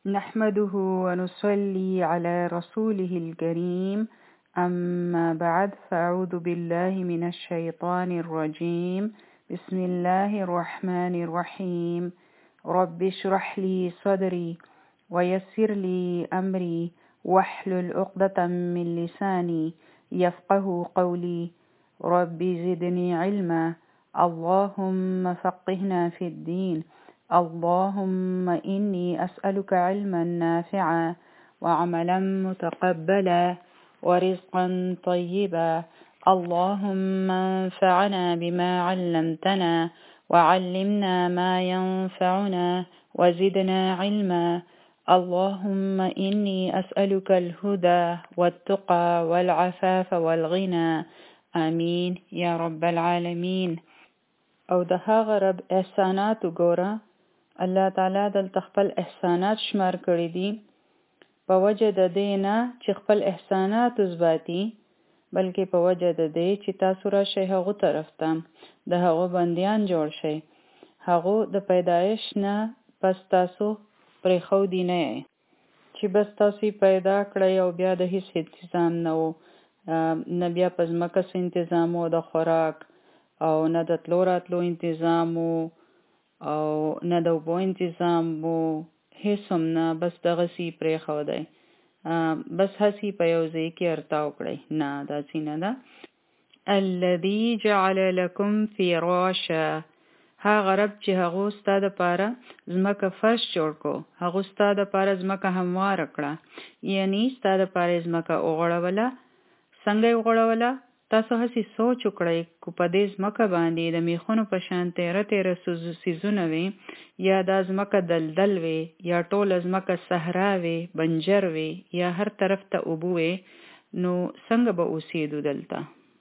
نحمده ونصلي على رسوله الكريم أما بعد فأعوذ بالله من الشيطان الرجيم بسم الله الرحمن الرحيم رب اشرح لي صدري ويسر لي أمري واحلل عقدة من لساني يفقه قولي رب زدني علما اللهم فقهنا في الدين اللهم إني أسألك علما نافعا وعملا متقبلا ورزقا طيبا اللهم انفعنا بما علمتنا وعلمنا ما ينفعنا وزدنا علما اللهم إني أسألك الهدى والتقى والعفاف والغنى آمين يا رب العالمين. او د هغه رب احسانات وګوره، الله تعالی دلته خپل احسانات شمار کړی دي په وجه د دې نه چې خپل احسانات وزباتي، بلکې په وجه د دې چې تاسو راشئ هغه طرف ته د هغه بندیان جوړ شئ. هغه د پیدایش نه پس تاسو پرېښودي نه یې چې بس تاسو پیدا کړئ او بیا د هیڅ انتظام نه و، نه بیا په ځمکه څه انتظام و د خوراک، او نه د تلو راتلو انتظام او نه د اوبو انتظام و، هیڅ هم نه، بس دغسې پرېښودی، بس هسې په یو ځای کې ارتاو کړئ. نه داسې نه ده. الذي جعل لكم فراشا، هغه رب چې هغه ستا دپاره ځمکه فرش جوړ کړو، هغه ستا دپاره ځمکه همواره کړه، یعنی ستا دپاره ځمکه وغوړوله. څنګه یې وغوړوله؟ تاسو هسې سوچ وکړئ که په دې ځمکه باندې د میخونو په شان تیره تیره څیزونه وي، یا دا ځمکه دلدل وي، یا ټوله ځمکه صحرا وي، بنجر وي، یا هر طرف ته اوبه وي، نو څنګه به اوسېدو دلته؟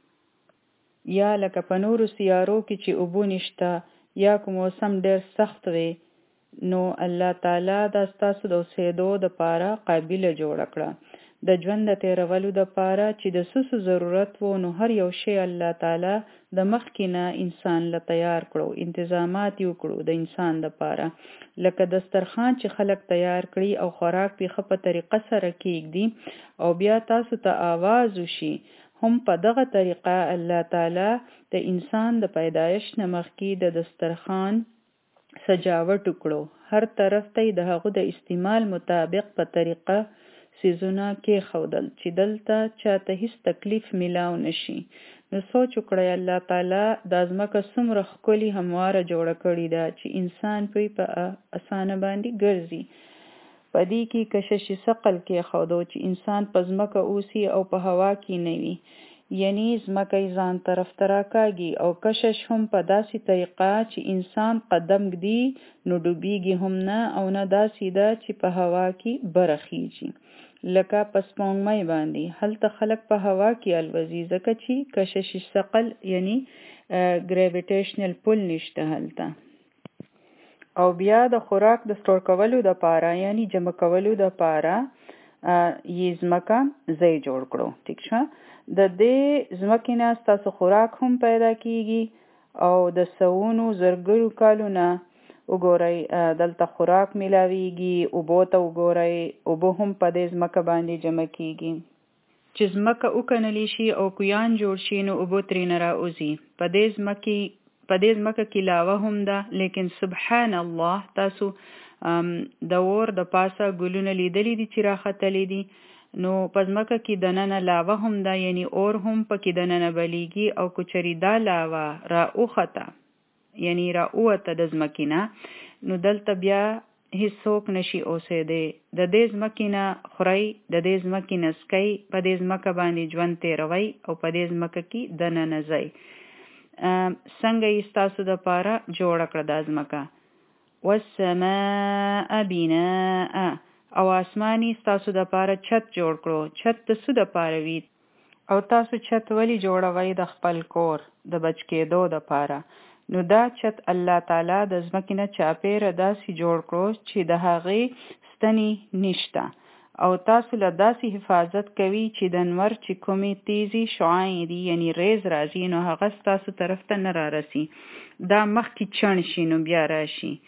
یا لکه په نورو سیارو کې چې اوبه نشته، یا که موسم ډېر سخت وي، نو الله تعالی دا ستاسو د اوسېدو دپاره قابله جوړه کړه. د ژوند د تیرولو دپاره چې د څه ضرورت وو، نو هر یو شی الله تعالی د مخکې نه انسان له تیار کړو، انتظامات یې وکړو د انسان دپاره، لکه دسترخوان چې خلک تیار کړي او خوراک پې ښه په طریقه سره کېږدي او بیا تاسو ته آواز وشي، هم په دغه طریقه الله تعالی د انسان د پیدایش نه مخکې د دسترخوان سجاوټ وکړو، هر طرف ته د هغه د استعمال مطابق په طریقه سیزونه کې خودل چې دلته چاته هیڅ تکلیف ملاو نشي. نو سوچ وکړئ الله تعالی دا ځمکه څومره ښکلي همواره جوړه کړې ده چې انسان پرې په اسانه باندې ګرځي. په دې کې کشش ثقل کې خودو چې انسان په ځمکه اوسي او په هوا کې نه وي، یعنی ځمکه یې ځان طرف ته راکاږي، او کشش هم په داسې طریقه چې انسان قدم ږدي نو ډوبېږي هم نه، او نه داسې ده چې په هوا کې برخیږي. لکه په سپوږمۍ باندې هلته خلک په هوا کې الوزي، ځکه چې کشش ثقل یعنی ګریویټیشنل پول نشته هلته. او بیا د خوراک د سټور کولو دپاره یعنی جمع کولو دپاره یې ځمکه ځای جوړ کړو. ټیک شوه؟ د دې ځمکې نه ستاسو خوراک هم پیدا کیږي، او د سوونو زرګرو کالو نه وګورئ دلته خوراک ملاویږي، اوبو ته وګورئ، اوبه هم په دې ځمکه باندې جمع کیږي. چې ځمکه وکنلی شي او کویان جوړ شي نو اوبه ترېنه راوځي. په دې ځمکه کې لاوه هم ده، لیکن سبحان الله تاسو د اور د پاسه ګلونه لیدلی دي چې راختلی دي، نو په ځمکه کې دننه لاوه هم ده، یعنی اور هم پکې دننه بلیږي، او که چېرې دا لاوه راوخته یعنی راووته د ځمکې نه، نو دلته بیا هیڅوک نشي اوسېدی. د دې ځمکې نه خورئ، د دې ځمکې نه څکئ، په دې ځمکه باندې ژوند تېروئ او په دې ځمکه کې دننه ځئ. څنګه یې ستاسو دپاره جوړه کړه دا ځمکه؟ والسماء بناء، او آسماني ستاسو دپاره چت جوړ کړو. چت د څه دپاره وي؟ او تاسو چت ولې جوړوئ؟ د خپل کور د بچ کېدو دپاره. نو دا چت الله تعالی د ځمکې نه چاپېره داسې جوړ کړو چې د هغې ستنې نشته، او تاسو له داسې حفاظت کوي چې د نور چې کومې تیزی شعاعې دي یعنی ریز راځي نو هغه ستاسو طرف ته نه رارسي. دا مخکې چڼ شي نو بیا راشي،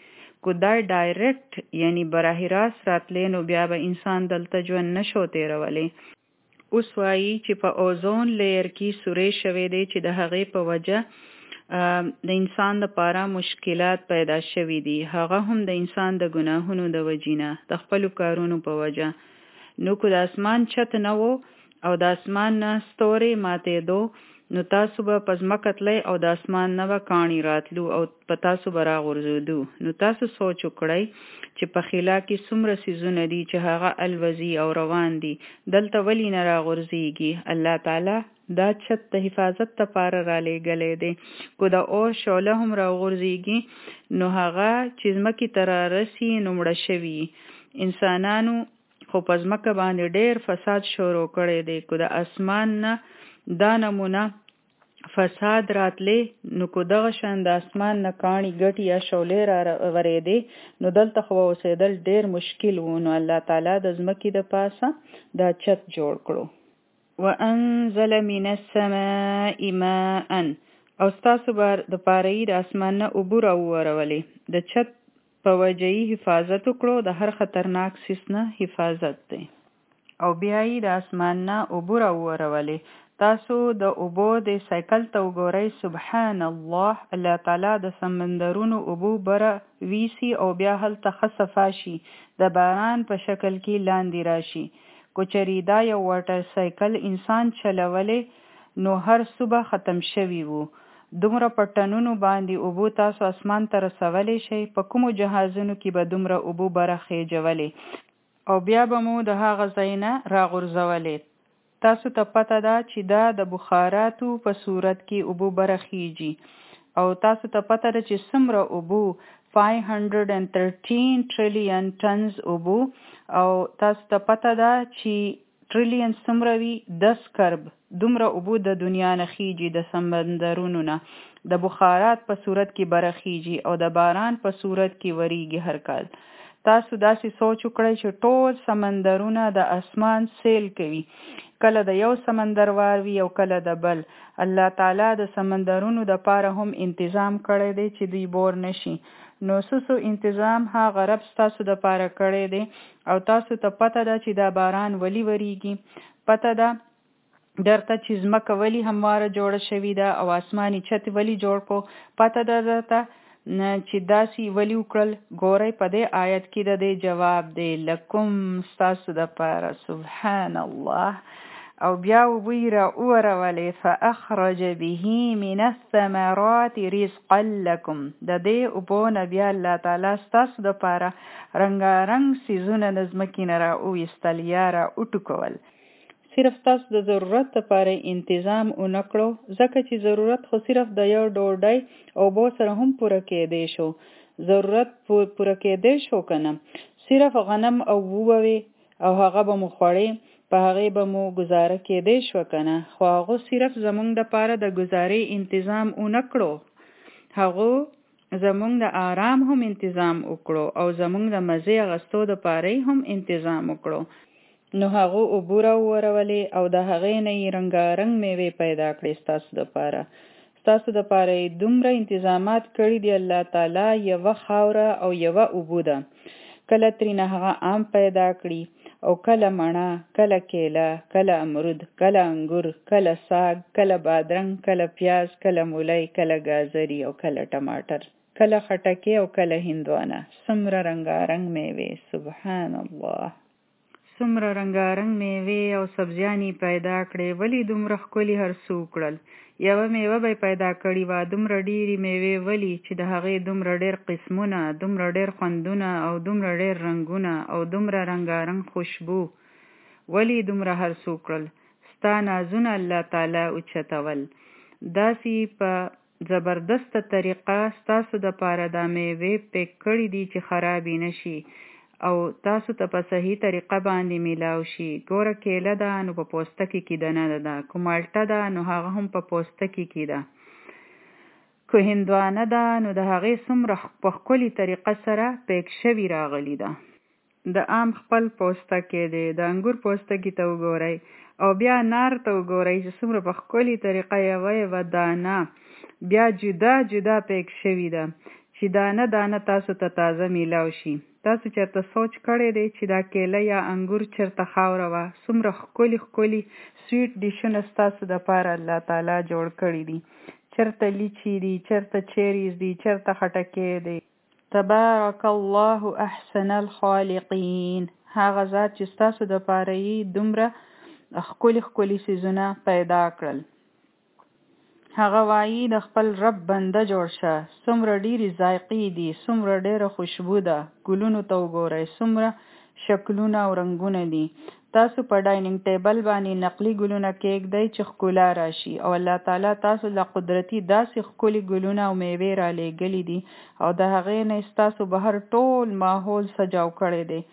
کو دا ډایرکټ یعنی براه راست راتلی نو بیا به انسان دلته ژوند نشو تیرولی. اوس وایي چې په اوزون لیر کې سورې شوی دی چې د هغې په وجه د انسان لپاره مشکلات پیدا شوي دي. هغه هم د انسان د ګناهونو د وجې نه د خپلو کارونو په وجه. نو که د اسمان چت نه و او د اسمان نه ستوري ماتېدو نو تاسو به په ځمکه تلی او د اسمان نه به کاڼي راتلو او په تاسو به راغورځېدو. نو تاسو سوچ وکړئ چې په خلا کې څومره څیزونه دي چې هغه الوزي او روان دي، دلته ولې نه راغورځېږي؟ الله تعالی دا چت د حفاظت لپاره رالیږلی دی. که د اور شعله هم راغورځېږي نو هغه چې ځمکې ته رارسي نو مړه شوي. انسانانو خو په ځمکه باندې ډېر فساد شروع کړی دی. که د اسمان نه دا نمونه فساد راتلی نو که دغه شان د اسمان نه کاڼي ګټي یا شولې را ورېدې نو دلته خو اوسېدل ډېر مشکل و. نو الله تعالی د ځمکې د پاسه دا چت جوړ کړو. وانزل من السماء ماء او ستاسو بار د پاره یې د اسمان نه اوبه راوورولې. د چت په وجه یې حفاظت وکړو، د هر خطرناک څیز نه حفاظت دی. او بیا یې د اسمان نه اوبه راوورولې. تاسو د اوبو د سایکل ته وګورئ، سبحان الله، الله تعالی د سمندرونو اوبو بره ویسي او بیا هلته ښه صفا شي، د باران په شکل کې لاندې راشي. که چېرې دا یو واټر سایکل انسان چلولی نو هر صبح ختم شوي وو. دومره په ټنونو باندې اوبو تاسو اسمان ته رسولی شئ. په کومو جهازونو کې به دومره اوبو بره خېجولې او بیا به مو د هغه ځای نه راغورځولې. تاسو ته پته ده چې دا د بخاراتو په صورت کې اوبو برخیږي او تاسو ته پته ده چې څومره اوبو 513 ټریلیون ټنز اوبو او تاسو ته پته ده چې ټریلیون څومره وي 10 کرب دومره اوبو د دنیا نه خیږي د سمندرونو نه. د بخارات په صورت کې برخیږي او د باران په صورت کې وریږي هر کال. تاسو داسې سوچ وکړئ چې ټول سمندرونه د اسمان سیل کوي، کله د یو سمندر واروي او کله د بل. الله تعالی د سمندرونو د پاره هم انتظام کړی دی چې دوی بور نشي. نو سسو انتظام هغه رب تاسو د پاره کړی دی او تاسو ته پته ده چې دا باران ولی وریږي، پته ده درته چې ځمکه ولی همواره جوړه شوې ده او آسماني چت ولی جوړ کو، پته ده درته چې داسې ولی وکړل. ګورئ په دې آیت کې د دې جواب دی لکم ستاسو د پاره. سبحان الله. او بیا وبوی را اورولې فاخرج به من الثمرات رزقا لكم. د دې اوبونه بیا الله تعالی ستاسو د پاره رنګارنګ سیزونه د ځمکې نه را وویستل یا را وټوکول. صرف تاسو د ضرورت لپاره انتظام ونکړو، ځکه چې ضرورت خو صرف د یو ډوډۍ او بو سره هم پوره کېدی شو. ضرورت پوره کېدی شو کنه، صرف غنم او وووي او هغه به مو خوړې، په هغې به مو گزاره کېدی شو کنه. خو هغه صرف زمونږ د پاره د گزارې انتظام ونکړو، هغه زمونږ د آرام هم انتظام وکړو او زمونږ د مزې اغستو د پاره هم انتظام وکړو. نو هغه اوبه راورولې او د هغې نه یې رنګارنګ میوې پیدا کړې ستاسو د پاره. ستاسو د پاره یې دومره انتظامات کړي دي الله تعالی، یوه خاوره او یوه اوبه ده. کله ترېنه هغه آم پیدا کړي او کله مڼه، کله کیله، کله امرود، کله انګور، کله ساګ، کله بادرنګ، کله پیاز، کله مولی، کله ګازري او کله ټماټر، کله خټکي او کله هندوانه. څومره رنګارنګ میوې، سبحان الله. څومره رنګارنګ میوې او سبزیانې پیدا کړې، ولې دومره ښکلي هر څه وکړل. یوه میوه به پیدا کړې وه، دومره ډېرې میوې ولې چې د هغې دومره ډېر قسمونه، دومره ډېر خوندونه او دومره ډېر رنګونه او دومره رنګارنګ خوشبو، ولې دومره هر څه وکړل. ستا نازونه الله تعالی اوچتول. داسې په زبردسته طریقه ستاسو د پاره دا میوې پیک کړي دي چې خرابې نشي او تاسو ته په صحیح طریقه باندې میلاو شي. ګوره کیله ده نو په پوستکي کې دننه ده، که مالټه ده نو هغه هم په پوستکي کې ده، که هندوانه ده نو د هغې څومره په ښکلي طریقه سره پیک شوي راغلی ده. د آم خپل پوستکی دی، د انګور پوستکي ته وګورئ او بیا انار ته وګورئ چې څومره په ښکلي طریقه یوه دانه بیا جدا جدا پیک شوي ده چې دانه دانه تاسو ته تازه میلاو شي. تاسو چېرته سوچ کړی دی چې دا کیله یا انګور چېرته خاوره وه؟ څومره ښکلي ښکلي سویټ ډیشونه ستاسو دپاره الله تعالی جوړ کړي دي. چېرته لیچي دي، چېرته چیریز دي، چېرته خټکی دی. تبارک الله احسن الخالقین. هغه ذات چې ستاسو دپاره یې دومره ښکلي ښکلي څیزونه پیدا کړل. هغه وایي د خپل رب بنده جوړ شه. څومره ډېرې ذایقې دي، څومره ډېره خوشبو ده. ګلونو ته وګورئ څومره شکلونه او رنګونه دي. تاسو په ډایننګ ټیبل باندې نقلي ګلونه کېږدئ چې ښکلا راشي، او الله تعالی تاسو له قدرتي داسې ښکلي ګلونه او میوې را لېږلي دي او د هغې نه ستاسو بهر ټول ماحول سجاو کړی دی.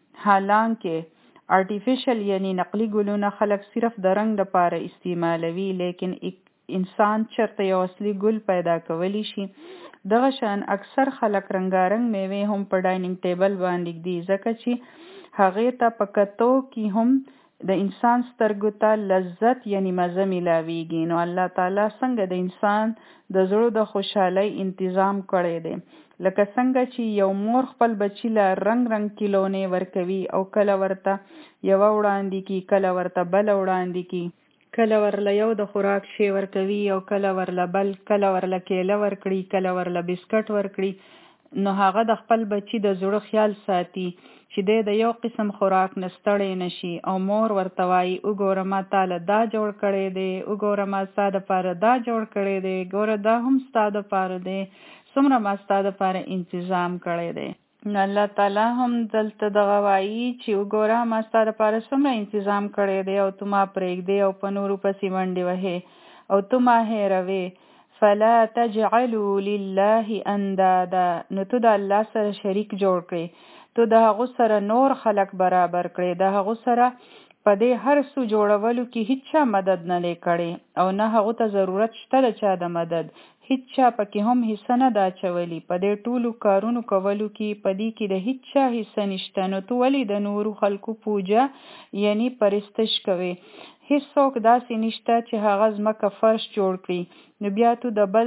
حالانکه آرټیفیشل یعنی نقلي ګلونه خلک صرف د رنګ لپاره استعمالوي، لیکن انسان چرته یو اصلي ګل پیدا کولی شي. دغه شان اکثر خلک رنګارنګ میوې هم په ډایننګ ټیبل باندې ږدي، ځکه چې هغې ته په کتو کې هم د انسان سترګو ته لذت یعنی مزه میلاویږي. نو الله تعالی څنګه د انسان د زړه د خوشحالۍ انتظام کړی دی. لکه څنګه چې یو مور خپل بچی له رنګ رنګ کیلونې ورکوي او کله ورته یوه وړاندې کی، کله ورته بله وړاندې کی، کله ورله یو د خوراک شی ورکوي او کله ورله بل، کله ورله کیله ورکړي، کله ورله بسکټ ورکړي. نو هغه د خپل بچی د زړه خیال ساتي چې دی د یو قسم خوراک نه ستړی نشي، او مور ورته وایي وګوره ما تاله دا جوړ کړی دی، وګوره ما ستا دپاره دا جوړ کړی دی، ګوره دا هم ستا دپاره دی، څومره ما ستا دپاره انتظام کړی دی. نو الله تعالی هم دلته دغه وایي چې وګوره ما ستا دپاره څومره انتظام کړی دی او تو ما پرېږدې او په نورو پسې منډې وهې او تو ما هېروې. فلا تجعلوا لله اندادا. نو تو د الله سره شریک جوړ کړې، تو د هغو سره نور خلق برابر کړې، د هغو سره په دې هر څه جوړولو کې هیڅ چا مدد نه دی کړی او نه هغو ته ضرورت شته د چا د مدد. هیڅ چا پکې هم حصه نه ده اچولي. په دې ټولو کارونو کولو کې په دې کې د هیڅ چا حصه نشته. نو تو ولې د نورو خلکو پوجا یعنی پرستش کوي؟ هیڅوک داسې نشته چې هغه ځمکه فرش جوړ کړي، نو بیا تو د بل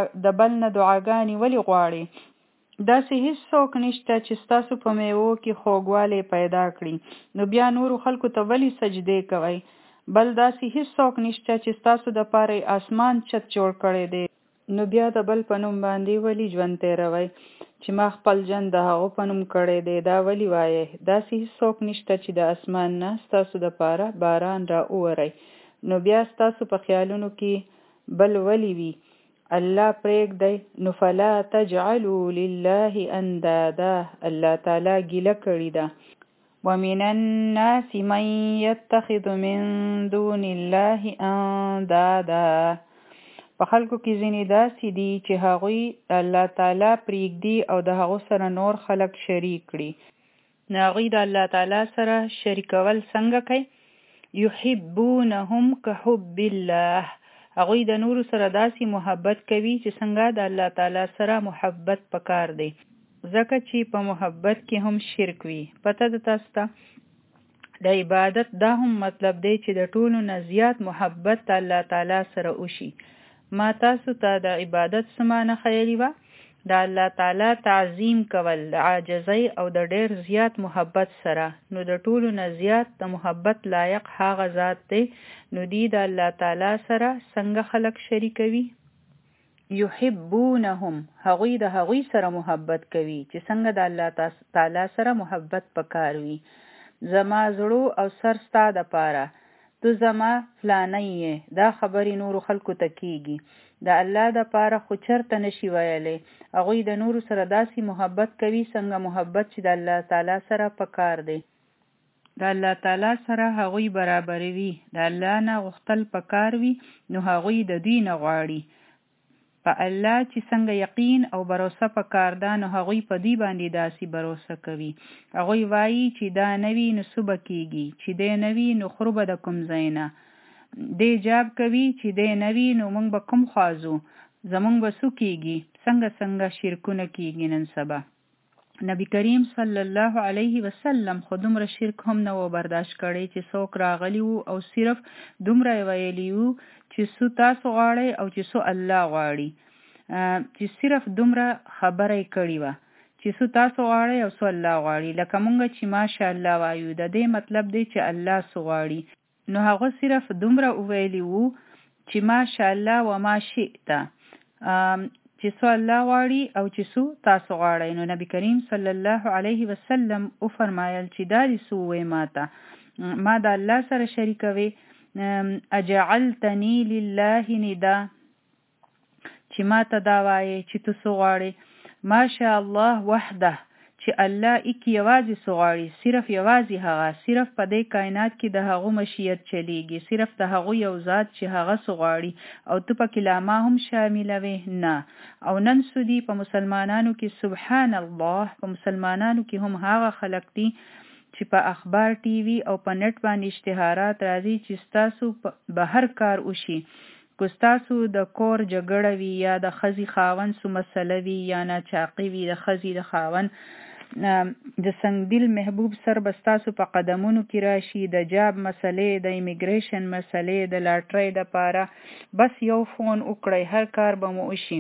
نه دعاګانې ولې غواړې؟ داسې هیڅوک نشته چې ستاسو په میوو کې خوږوالی پیدا کړي، نو بیا نورو خلکو ته ولې سجدې کوئ؟ بل داسې هیڅوک نشته چې ستاسو دپاره اسمان چت جوړ کړی دی، نو بیا د بل په نوم باندې ولې ژوند تېروئ؟ چې ما خپل جن د هغو په نوم کړی دی دا ولې وایئ؟ داسې هیڅوک نشته چې د اسمان نه ستاسو دپاره باران را ووری، نو بیا ستاسو په خیالونو کې بل ولې وي؟ الله پرېږدی. نو فلا تجعلوا لله اندادا. الله تعالی ګیله کړې ده. ومن الناس من يتخذ من دون الله اندادا. په خلکو کې ځینې داسې دي چې هغوی الله تعالی پرېږدي او د هغو سره نور خلک شریک کړي. نو هغوی د الله تعالی سره شریکول څنګه کوي؟ یحبونهم کحب الله. هغوی د نورو سره داسې محبت کوي چې څنګه د الله تعالی سره محبت پکار دی، ځکه چې په محبت کې هم شرک وي. پته ده تاسو ته د عبادت دا هم مطلب دی چې د ټولو نه زیات محبت د الله تعالی سره وشي. ما تاسو ته د عبادت څه معنی ښیلې وه؟ د الله تعالی تعظیم کول د عاجزۍ او د ډېر زیات محبت سره. نو د ټولو نه زیات د محبت لایق هغه ذات دی. نو دی د الله تعالی سره څنګه خلق شریکوي؟ یحبونهم. هغوی د هغوی سره محبت کوي چې څنګه د الله تعالی سره محبت پکار وي. زما زړه او سر ستا دپاره، تو زما فلانی یې. دا خبرې نورو خلکو ته کیږي، د الله دپاره خو چرته نشي ویلی. هغوی د نورو سره داسې محبت کوي څنګه محبت چې د الله تعالی سره پکار دی. د الله تعالی سره هغوی برابروي. د الله نه غوښتل پکار وي، نو هغوی د دوی نه غواړي. په الله چې څنګه یقین او باروسه پکار ده، نو هغوی په دوی باندې داسې باروسه کوي. هغوی وایي چې دا نوي نو څه به کېږي، چې دی نوي نو خرو به د کوم ځای نه. دی جاب کوي چې دی نوي نو موږ به کوم خوازو، زموږ به څه کېږي. څنګه شرکونه کېږي نن سبا. نبی کریم صلی الله علیه وسلم خو دومره شرک هم نه و برداشت کړی چې څوک راغلی وو او صرف دومره ویلی وو چې څه تاسو غواړئ او چې څه الله غواړي. چې صرف دومره خبره کړې وه چې څو تاسو غواړئ او څو الله غواړي. لکه مونږ چې ماشاءالله وایو د دې مطلب دی چې الله څه غواړي. نو هغه صرف دومره وویلي وو چې ماشاءالله و ما شئت، چې څو الله غواړي او چې څو تاسو غواړئ. نو نبی کریم صلی الله علیه وسلم او فرمایل چې دا دې څه ووایي ماته، ما د الله سره شریکوي، اجعلتنی لله ندا، چې ما ته دا وایي چې ته څه غواړې. ماشاء الله وحده، چې الله اکی یوازې څه غواړي، صرف یوازې هغه، صرف په دې کائنات کې د هغو مشیت چلیږي، صرف د هغو یو ذات چې هغه څه غواړي او ته پکې لا ما هم شاملوي نه. او نن سودی په مسلمانانو کې سبحان الله، په مسلمانانو کې هم هغه خلق دي چې په اخبار ټي وي او په نت باندې اشتهارات راځي چې ستاسو به هر کار وشي، که ستاسو د کور جګړه وي یا د ښځې خاوند سو مسله وي یا ناچاقي وي د ښځې د خاوند، د سنگدل محبوب سر به ستاسو په قدمونو کې راشي، د جاب مسلې، د امیګریشن مسلې، د لاټرۍ د پاره، بس یو فون وکړئ هر کار به مو وشي.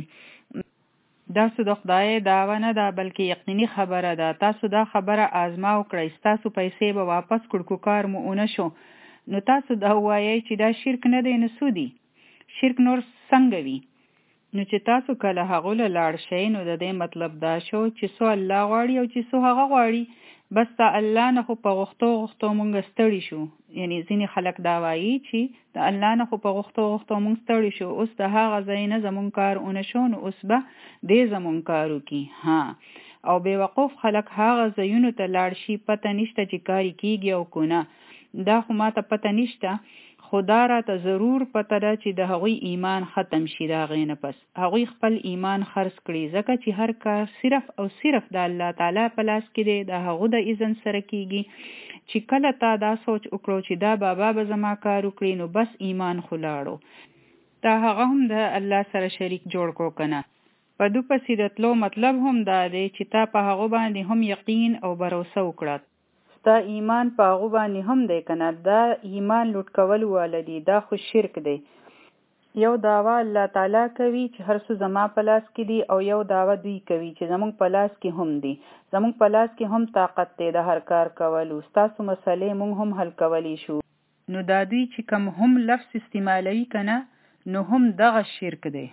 تاسو د خدای دعوه نه ده بلکې یقیني خبره ده. تاسو دا خبره آزما وکړئ، ستاسو پیسې به واپس کړو کار مو اونه شو. نو تاسو دا وایئ چې دا شرک نه دی، نو څه دي؟ شرک نور څنګه وي؟ نو چې تاسو کله هغو له لاړ شئ نو د دې مطلب دا شو چې څو الله غواړي او چې څو هغه غواړي. بس د الله نه خو په غوښتو مونږ ستړي شو. یعنی ځینې خلک دا وایي چې د الله نه خو په غوښتو مونږ ستړي شو، اوس د هغه ځای نه زمونږ کار اونه شو، نو اوس به دې زمونږ کار وکړي. ها، او بې وقوف خلک هغه ځایونو ته لاړ شي، پته نشته چې کاری کیږي او که نه. دا خو ما ته پته نشته، خدا را ته ضرور پته ده چې د هغوی ایمان ختم شي. د هغې نه پس هغوی خپل ایمان خرڅ کړي، ځکه چې هر کار صرف او صرف د الله تعالی په لاس کې دی، د هغو د اذن سره کیږي. چې کله تا دا سوچ وکړو چې دا بابا به زما کار وکړي، نو بس ایمان خو لاړو، تا هغه هم د الله سره شریک جوړ کړو کنه. په دو پسې د تلو مطلب هم دا دی چې تا په هغو باندې هم یقین او باروسه وکړه، دا ایمان په هغو باندې هم دی کنه. دا ایمان لوټ کول واله دی، دا خو شرک دی. یو دعوه الله تعالی کوي چې هر څه زما په لاس کې دی، او یو دعوه دوی کوي چې زمونږ په لاس کې هم دی، زمونږ په لاس کې هم طاقت دی د هر کار کولو، ستاسو مسلې مونږ هم حل کولی شو. نو دا دوی چې کم هم لفظ استعمالوي کنه، نو هم دغه شرک دی.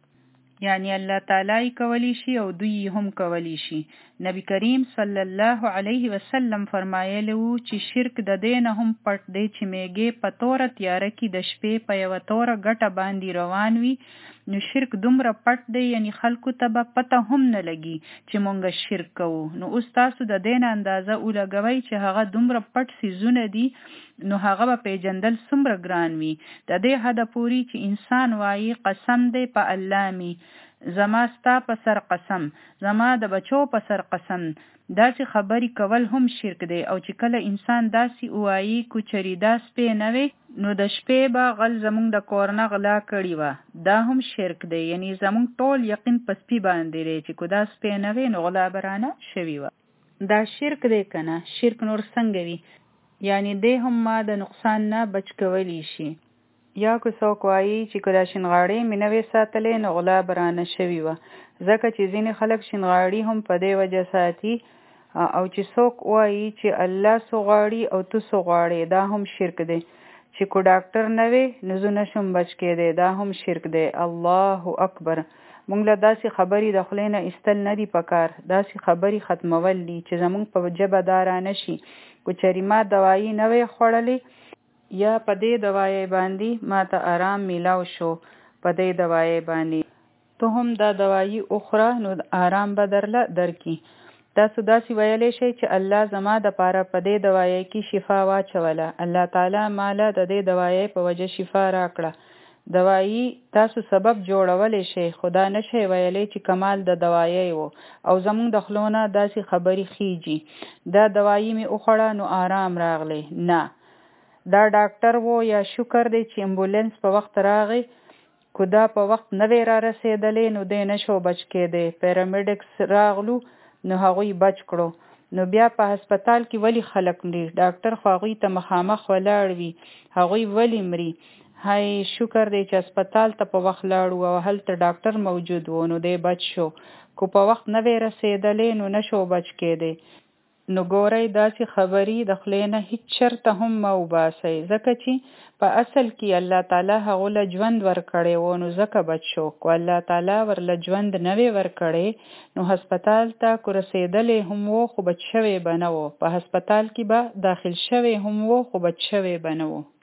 یعنی الله تعالی کولی شي او دوی هم کولی شي. نبی کریم صلی الله علیه وسلم فرمایلی وو چې شرک د دې نه هم پټ دی چې میږي په توره تیاره کې د شپې په یوه توره ګټه باندې روان وي. نو شرک دومره پټ دی، یعنی خلکو ته به پته هم نه لګي چې مونږ شرک کوو. نو اوس تاسو د دې نه اندازه ولګوئ چې هغه دومره پټ څیزونه دي، نو هغه به پیژندل څومره ګران وي. د دې حده پورې چې انسان وایي قسم دی په الله می، زما ستا په سر قسم، زما د بچو په سر قسم. داسې خبرې کول هم شرک دی. او چې کله انسان داسې وایي کوچري دا سپی نه وي، نو د شپې به غل زمونږ د کور نه غلا کړي وه، دا هم شرک دی. یعنی زمونږ ټول یقین په سپي باندې دی چې که دا سپی نه وي نو غلا به رانه شوي وه. دا شرک دی که نه؟ شرک نور څنګه وي؟ یعنی دی هم ما د نقصان نه بچ کولی شي. یا که څوک وایي چې که دا شینغاړې مې نه وې ساتلې نو غلا به رانه شوي وه، ځکه چې ځینې خلک شینغاړي هم په دې وجه ساتي. او چې څوک وایي چې الله څه غواړي او تو څه غواړې، دا هم شرک دی. چې که ډاکټر نه وې نو زه نشم بچ کېدی، دا هم شرک دی. الله اکبر. مونږ له داسې خبرې د خولې نه ایستل نه دي پکار، داسې خبرې ختمول دي چې زمونږ په ژبه دا رانه شي. که چېرې ما دوایي نه وې خوړلې، یا په دې دوایي باندې ما ته آرام میلاو شو، په دې دوایي باندې ته هم دا دوایي اخره، نو آرام به درله درکړي. تاسو داسې ویلی شئ چې الله زما د پاره په دې دوایي کې شفا واچوله، الله تعالی ماله د دې دوایي په وجه شفا راکړه. دوایي تاسو سبب جوړولی شئ، خدا نشئ ویلی چې کمال د دوایي و. او زمونږ د خلونه داسې خبرې خیجي، دا دوایي مې وخوړه نو آرام راغلی. نه، دا ډاکټر وو یا شکر دی چې امبولنس په وخت راغی، که دا په وخت نه وی را رسېدلی نو دی نشو بچ کېدی. پیرامیډکس راغلو نو هغوی بچ کړو. نو بیا په هسپتال کې ولی خلک مري؟ ډاکټر خو هغوی ته مخامخ ولاړ وي، هغوی ولی مري؟ هاي شکر دی چې هسپتال ته په وخت لاړو او هلته ډاکټر موجود و نو دی بچ شو. کو په وخت نه وی رسېدلی نو نشو بچ کېدی. نو ګورئ داسې خبرې د خولې نه هیڅ چرته هم مه وباسئ، ځکه چې په اصل کې الله تعالی هغو له ژوند ورکړی و نو ځکه بچ شو. کو الله تعالی ورله ژوند نه وی ورکړی نو هسپتال ته کو رسېدلی هم و خو بچ شوی به نه و. په هسپتال کې به داخل شوی هم و خو بچ شوی به نه و.